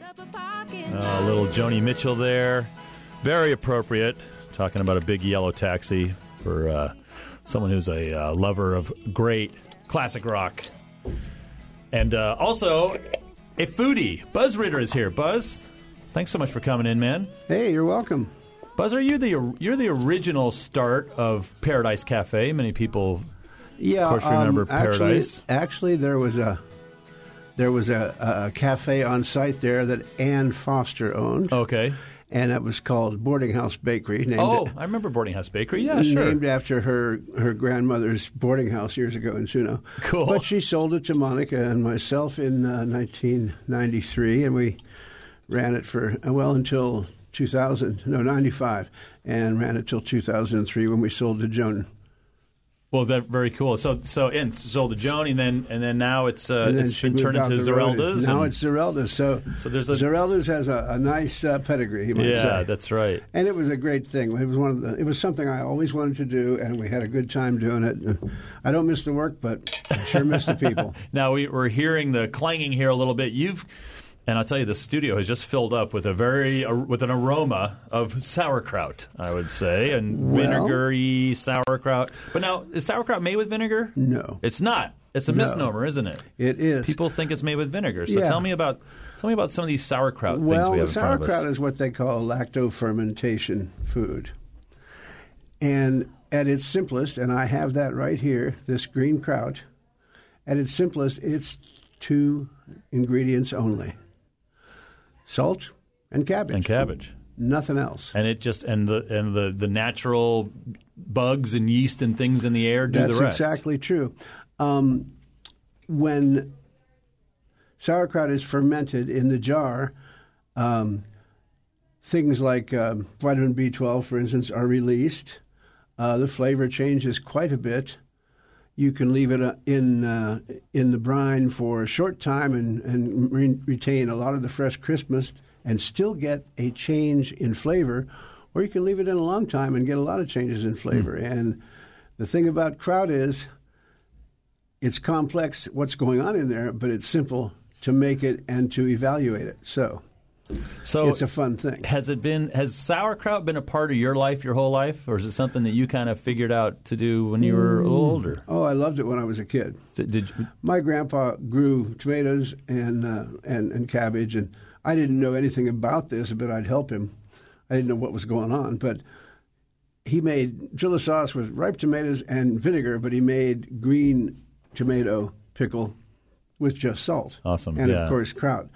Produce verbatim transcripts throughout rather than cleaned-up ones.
Uh, a little Joni Mitchell there. Very appropriate. Talking about a big yellow taxi for uh, someone who's a uh, lover of great classic rock. And uh, also, a foodie. Buzz Ritter is here. Buzz, thanks so much for coming in, man. Hey, you're welcome. Buzz, are you the you're the original start of Paradise Cafe? Many people, yeah, of course, remember um, Paradise. Actually, actually, there was a there was a, a cafe on site there that Ann Foster owned. Okay. And it was called Boarding House Bakery. Named oh, it, I remember Boarding House Bakery. Yeah, sure. Named after her, her grandmother's boarding house years ago in Juneau. Cool. But she sold it to Monica and myself in uh, nineteen ninety-three, and we ran it for, well, until two thousand, no, ninety-five, and ran it till two thousand three when we sold to Joan. Well, that very cool. So, so and sold to Joan, and then and then now it's uh, it's been turned into Zerelda's. Now it's Zerelda's. So, so there's a, Zerelda's has a, a nice uh, pedigree. You might yeah, say. That's right. And it was a great thing. It was one of the. It was something I always wanted to do, and we had a good time doing it. And I don't miss the work, but I sure miss the people. Now we, we're hearing the clanging here a little bit. You've. And I'll tell you, the studio has just filled up with a very uh, with an aroma of sauerkraut, I would say, and well, vinegary sauerkraut. But now, is sauerkraut made with vinegar? No, it's not. It's a no. misnomer, isn't it? It is. People think it's made with vinegar. So yeah. tell me about tell me about some of these sauerkraut well, things we have in front of us. Well, sauerkraut is what they call lacto-fermentation food, and at its simplest, and I have that right here, this green kraut. At its simplest, it's two ingredients only. Salt and cabbage. And cabbage. Nothing else. And it just and the and the, the natural bugs and yeast and things in the air do That's the rest. That's exactly true. Um, when sauerkraut is fermented in the jar, um, things like um, vitamin B twelve, for instance, are released. Uh, the flavor changes quite a bit. You can leave it in uh, in the brine for a short time and, and re- retain a lot of the fresh crispness and still get a change in flavor, or you can leave it in a long time and get a lot of changes in flavor. Mm. And the thing about kraut is it's complex what's going on in there, but it's simple to make it and to evaluate it. So... So it's a fun thing. Has it been? Has sauerkraut been a part of your life your whole life, or is it something that you kind of figured out to do when you were a little older? Oh, I loved it when I was a kid. Did, did you? My grandpa grew tomatoes and uh, and and cabbage, and I didn't know anything about this, but I'd help him. I didn't know what was going on, but he made chili sauce with ripe tomatoes and vinegar, but he made green tomato pickle with just salt. Awesome, and yeah. of course kraut.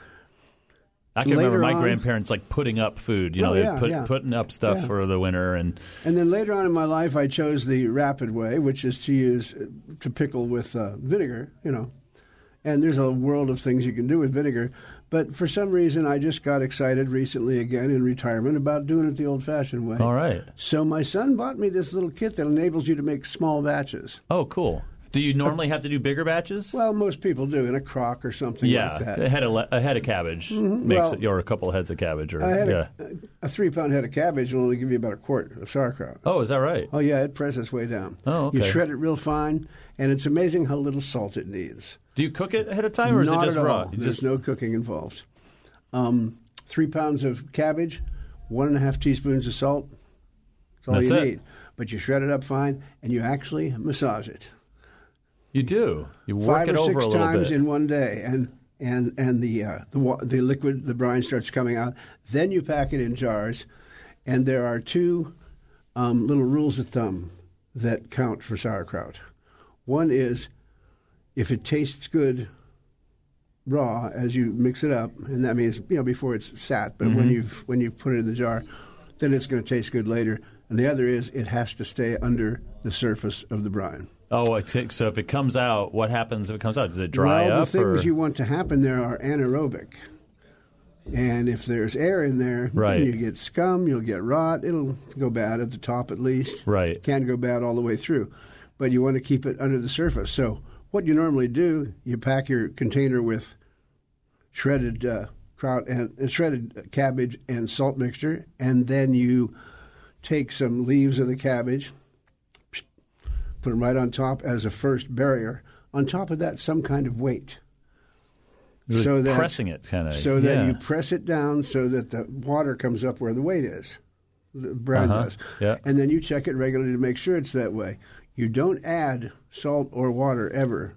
I can later remember my on, grandparents like putting up food, you know, oh, yeah, put, yeah. putting up stuff yeah. for the winter, and and then later on in my life, I chose the rapid way, which is to use to pickle with uh, vinegar, you know. And there's a world of things you can do with vinegar, but for some reason, I just got excited recently again in retirement about doing it the old-fashioned way. All right. So my son bought me this little kit that enables you to make small batches. Oh, cool. Do you normally have to do bigger batches? Well, most people do in a crock or something yeah, like that. a head of, a head of cabbage mm-hmm. makes well, it, or a couple of heads of cabbage. Or, a, head yeah. of, a three-pound head of cabbage will only give you about a quart of sauerkraut. Oh, is that right? Oh, yeah, it presses way down. Oh, okay. You shred it real fine, and it's amazing how little salt it needs. Do you cook it ahead of time, or is Not it just at raw? all. You There's just... no cooking involved. Um, three pounds of cabbage, one and a half teaspoons of salt. That's all That's you it. need. But you shred it up fine, and you actually massage it. You do. You work Five it or over six a little times bit. in one day, and and and the uh, the wa- the liquid, the brine starts coming out. Then you pack it in jars, and there are two um, little rules of thumb that count for sauerkraut. One is if it tastes good raw as you mix it up, and that means you know before it's sat, but mm-hmm. when you've when you've put it in the jar, then it's going to taste good later. And the other is it has to stay under the surface of the brine. Oh, I think so. If it comes out, what happens if it comes out? Does it dry well, up? the things or? you want to happen there are anaerobic. And if there's air in there, right. you get scum, you'll get rot. It'll go bad at the top at least. Right. It can go bad all the way through. But you want to keep it under the surface. So what you normally do, you pack your container with shredded uh, kraut and uh, shredded cabbage and salt mixture, and then you take some leaves of the cabbage, put them right on top as a first barrier. On top of that, some kind of weight. Really so that pressing it, kind of. So that yeah. you press it down so that the water comes up where the weight is. The brine Uh-huh. does. Yeah. And then you check it regularly to make sure it's that way. You don't add salt or water ever,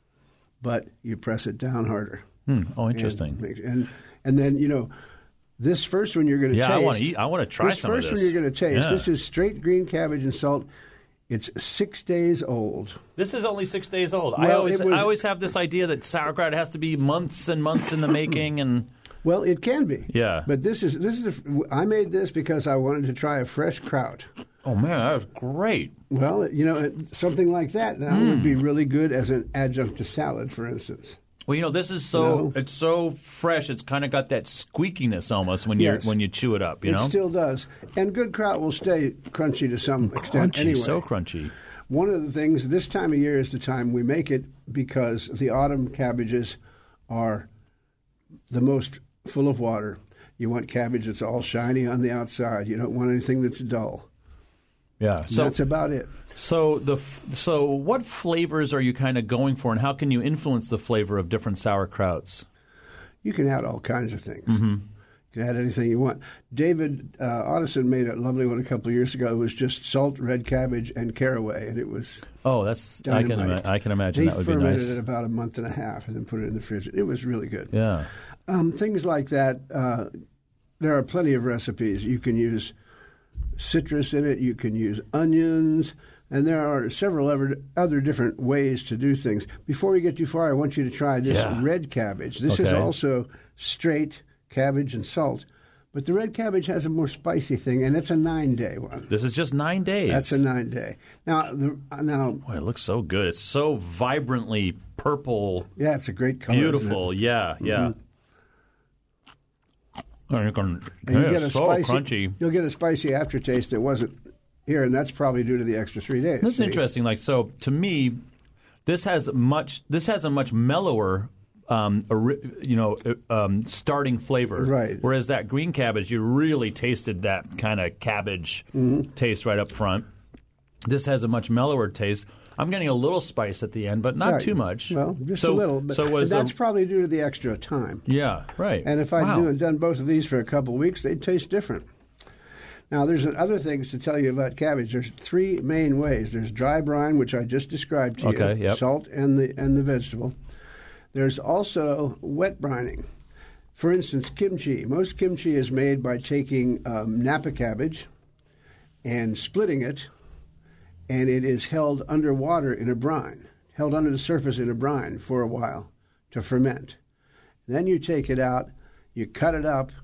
but you press it down harder. Hmm. Oh, interesting. And, and and then, you know, this first one you're going to yeah, taste. I want to eat. I want to try this some first of this. one you're going to taste. Yeah. This is straight green cabbage and salt. It's six days old. This is only six days old. I Well, always, it was- I always have this idea that sauerkraut has to be months and months in the making, and Well, it can be. Yeah. But this is this is. A, I made this because I wanted to try a fresh kraut. oh man, that was great. Well, you know, something like that now Hmm. would be really good as an adjunct to salad, for instance. Well, you know, this is so No. it's so fresh. It's kind of got that squeakiness almost when you Yes. when you chew it up. You it know, still does. And good kraut will stay crunchy to some extent crunchy, anyway. so crunchy. One of the things, this time of year is the time we make it because the autumn cabbages are the most full of water. You want cabbage that's all shiny on the outside. You don't want anything that's dull. Yeah. So that's about it. so the f- so what flavors are you kind of going for, and how can you influence the flavor of different sauerkrauts? You can add all kinds of things. Mm-hmm. You can add anything you want. David uh, Otteson made a lovely one a couple of years ago. It was just salt, red cabbage, and caraway, and it was Oh, that's I can dynamite. ima- I can imagine He that would be fermented nice. it about a month and a half and then put it in the fridge. It was really good. Yeah. Um, things like that. Uh, there are plenty of recipes. You can use citrus in it. You can use onions. And there are several other, other different ways to do things. Before we get too far, I want you to try this Yeah. red cabbage. This is Okay. also straight cabbage and salt. But the red cabbage has a more spicy thing, and it's a nine-day one. This is just nine days. That's a nine-day. Now, the, now, Boy, it looks so good. It's so vibrantly purple, yeah, it's a great color. isn't it? beautiful. Yeah, yeah. Oh, you can, And you yeah, get a so spicy, crunchy. You'll get a spicy aftertaste that wasn't here, and that's probably due to the extra three days. That's See? interesting. Like so, to me, this has much. This has a much mellower, um, ori- you know, uh, um, starting flavor. Right. Whereas that green cabbage, you really tasted that kind of cabbage Mm-hmm. taste right up front. This has a much mellower taste. I'm getting a little spice at the end, but not Right. too much. Well, just so, a little. But so was that's a, probably due to the extra time. yeah, right. And if I'd wow. do, done both of these for a couple of weeks, they'd taste different. Now, there's other things to tell you about cabbage. There's three main ways. There's dry brine, which I just described to Okay, you, yep. salt and the and the vegetable. There's also wet brining. For instance, kimchi. Most kimchi is made by taking um, Napa cabbage and splitting it, and it is held underwater in a brine, held under the surface in a brine for a while to ferment. Then you take it out, you cut it up,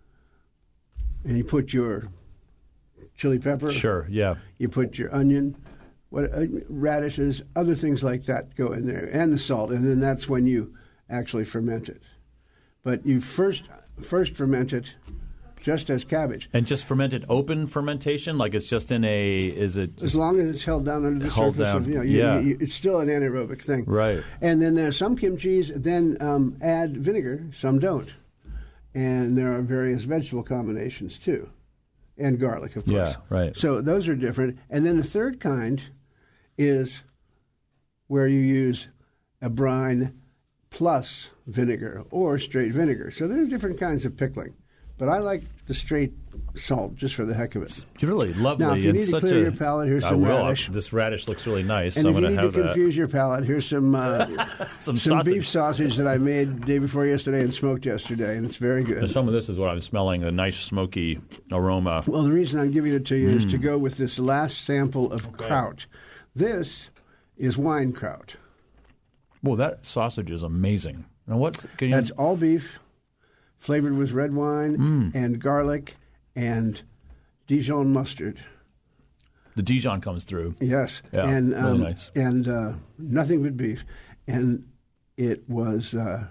and you put your chili pepper. Sure, yeah. You put your onion, what uh, radishes, other things like that go in there, and the salt, and then that's when you actually ferment it. But you first first ferment it just as cabbage. And just fermented open fermentation, like it's just in a is it As just, long as it's held down under the Held surface down, of, you know, you, yeah. you, it's still an anaerobic thing. right? And then there's some kimchis then um, add vinegar, some don't. And there are various vegetable combinations too, and garlic, of course. Yeah, right. So those are different. And then the third kind is where you use a brine plus vinegar or straight vinegar. So there's different kinds of pickling. But I like the straight salt just for the heck of it. Really lovely. Now, if you and need to such clear a, your palate, here's I some will. radish. This radish looks really nice, And so if I'm you going need to to have that. confuse your palate, here's some uh, Some, some sausage. beef sausage that I made the day before yesterday and smoked yesterday, and it's very good. And some of this is what I'm smelling, a nice smoky aroma. Well, the reason I'm giving it to you Mm. is to go with this last sample of kraut. This is wine kraut. Well, that sausage is amazing. Now, what's can you, That's all beef, flavored with red wine Mm. and garlic and Dijon mustard. the Dijon comes through. Yes, Yeah, and really um, nice. and uh, nothing but beef, and it was uh,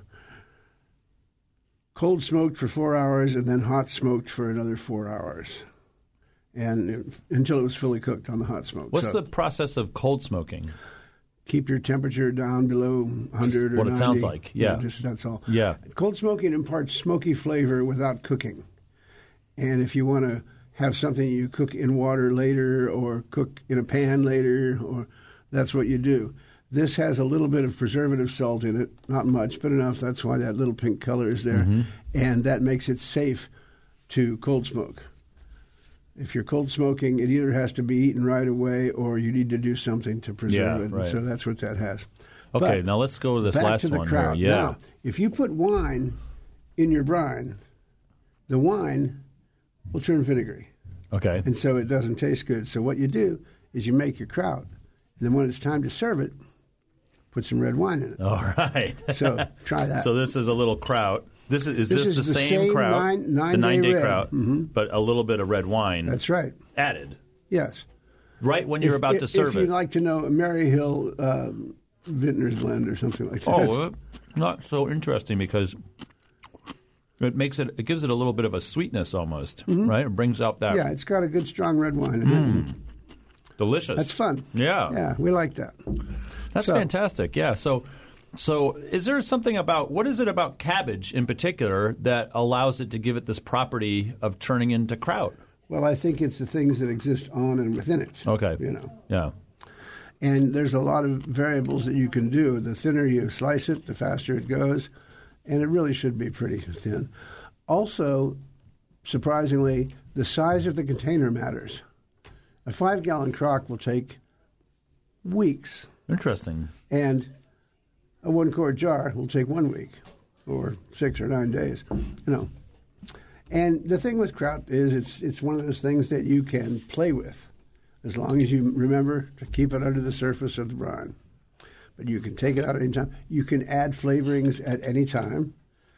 cold smoked for four hours and then hot smoked for another four hours, and it, until it was fully cooked on the hot smoke. What's So the process of cold smoking? keep your temperature down below one hundred or what it sounds ninety. like, yeah. just that's all. Yeah. Cold smoking imparts smoky flavor without cooking. And if you want to have something you cook in water later or cook in a pan later, or that's what you do. This has a little bit of preservative salt in it, not much, but enough. That's why that little pink color is there. Mm-hmm. And that makes it safe to cold smoke. If you're cold smoking, it either has to be eaten right away or you need to do something to preserve Yeah, it. right. So that's what that has. Okay, But now let's go to this back last to the one kraut. here. Yeah. Now, if you put wine in your brine, the wine will turn vinegary. Okay. And so it doesn't taste good. So what you do is you make your kraut. And then when it's time to serve it, put some red wine in it. All right. So try that. So this is a little kraut. This is, is This this, is the, the same, same kraut, nine- nine the day nine-day red. kraut, Mhm. but a little bit of red wine That's right. added Yes. right when you're If- about if, to serve if it. you'd like to know, a Maryhill um, Vintner's Blend or something like that. Oh, uh, not so interesting because it makes it. It gives it a little bit of a sweetness almost, right? It brings out that Yeah, it's got a good strong red wine in it. delicious. That's fun. Yeah, Yeah, we like that. that's So- fantastic. Yeah. So, so is there something about what is it about cabbage in particular that allows it to give it this property of turning into kraut? Well, I think it's the things that exist on and within it. Okay. You know. Yeah. And there's a lot of variables that you can do. The thinner you slice it, the faster it goes, and it really should be pretty thin. Also, surprisingly, the size of the container matters. A five-gallon crock will take weeks, Interesting. and a one-quart jar will take one week or six or nine days, you know. And the thing with kraut is it's it's one of those things that you can play with as long as you remember to keep it under the surface of the brine. But you can take it out at any time. You can add flavorings at any time.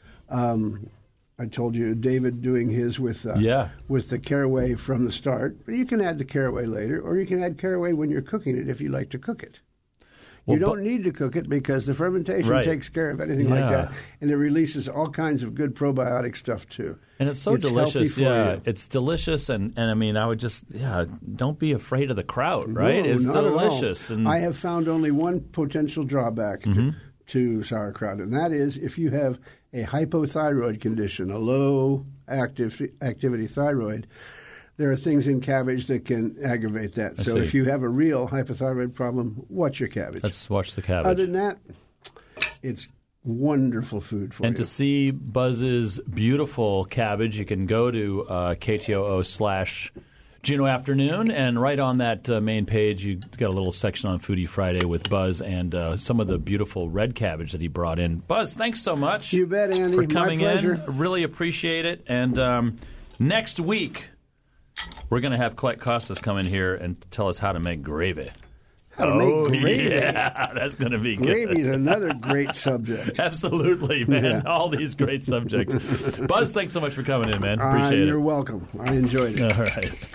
Um, I told you David doing his with uh, Yeah. with the caraway from the start, but you can add the caraway later, or you can add caraway when you're cooking it if you like to cook it. Well, you don't but- need to cook it because the fermentation Right. takes care of anything Yeah. like that, and it releases all kinds of good probiotic stuff too. And it's so It's healthy delicious. for Yeah, you. it's delicious, and, and I mean, I would just yeah, don't be afraid of the kraut, right? No, it's not at all. delicious. And I have found only one potential drawback Mm-hmm. to, to sauerkraut, and that is if you have a hypothyroid condition, a low active activity thyroid. There are things in cabbage that can aggravate that. I So see. if you have a real hypothyroid problem, watch your cabbage. let's watch the cabbage. Other than that, it's wonderful food for And you. to see Buzz's beautiful cabbage, you can go to uh, K T O O slash Juneau Afternoon, and right on that uh, main page, you got a little section on Foodie Friday with Buzz and uh, some of the beautiful red cabbage that he brought in. Buzz, thanks so much. You bet, Andy. For My coming pleasure. in. Really appreciate it. And um, next week, we're going to have Colette Costas come in here and tell us how to make gravy. How to oh, make gravy. Yeah, that's going to be good. Gravy is another great subject. Absolutely, man. Yeah. All these great subjects. Buzz, thanks so much for coming in, man. Uh, Appreciate you're it. welcome. I enjoyed it. All right.